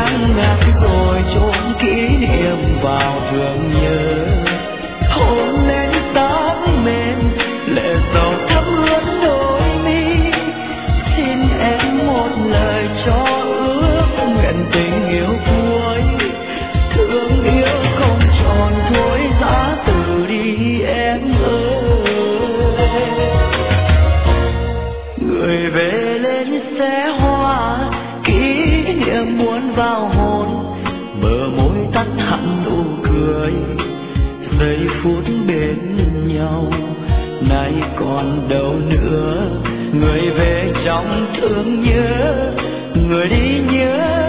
ngang ngác rồi chôn kỷ niệm vào thương nhớ. Hôn lên tóc mềm lệ dầu thấm ướt đôi mi, xin em một lời cho ước nguyện tình yêu cuối. Thương yêu không tròn thôi giá từ đi em ơi. Người về lên xe hoa kỷ niệm muốn vào hồn, bờ môi tắt hẳn nụ cười giây phút bên nhau. Nay còn đâu nữa người về trong thương nhớ, người đi nhớ